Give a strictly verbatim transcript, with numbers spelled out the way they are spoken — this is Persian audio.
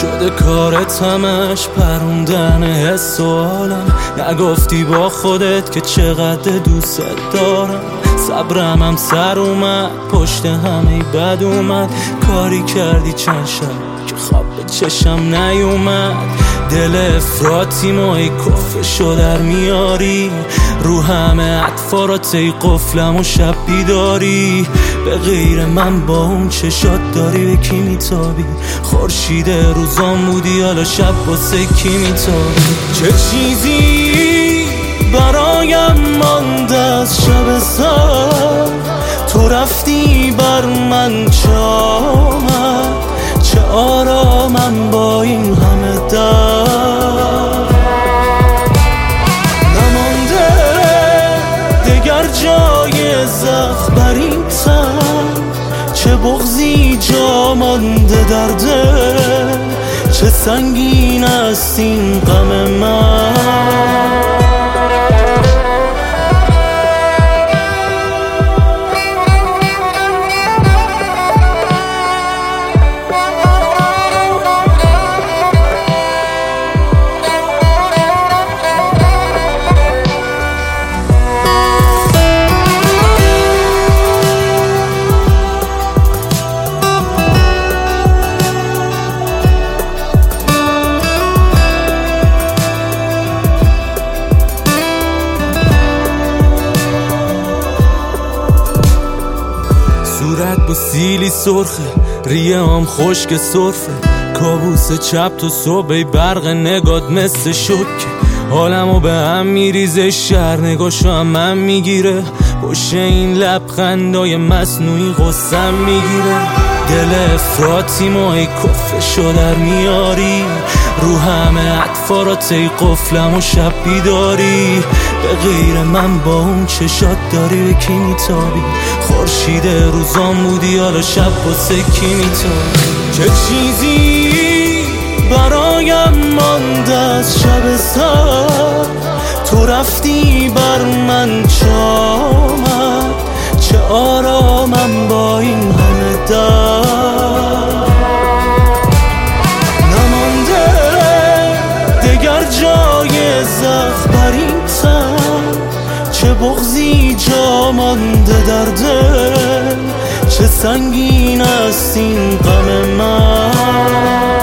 شده کارت همش پروندن حس و حالم. نگفتی با خودت که چقدر دوست دارم. صبرم هم سر اومد، پشت همه بد اومد. کاری کردی چند شب که خواب به چشم نیومد. دل افراطی مای کفشو در میاری، رو همه اطفارات ای قفلم و شب بیداری. به غیر من با اون چشات داری به کی میتابی؟ خورشید روزان بودی حالا شب واسه کی میتابی؟ چه چیزی برایم مانده از شب سر؟ تو رفتی بر من چه آمد؟ چه آرامم با این همه درد؟ نمانده دگر جای زخم بر این تن، چه بغضی جا مانده در دل، چه سنگین است این غم من. صورت با سیلی سرخه، ریه هم خشک صرفه. کابوس چپ تو صبح برق نگات مثل شکه. حالمو به هم میریزه، شهر نگاشو هم من میگیره. پشت این لبخندای مصنوعی غصم میگیره. دل افراطی مای کفشو در میاری، رو همه اطفارات ای قفلم و شب بیداری. به غیر من با اون چشات داری به کی میتابی؟ خورشید روزان بودی حالا شب واسه کی میتابی؟ چه چیزی برایم مانده از شب سر؟ تو رفتی بر من چه آمد؟ چه آرامم با این همه درد؟ نمانده دگر جای زخم بر این تن، چه بغضی جا مانده در دل، چه سنگین است این غم من.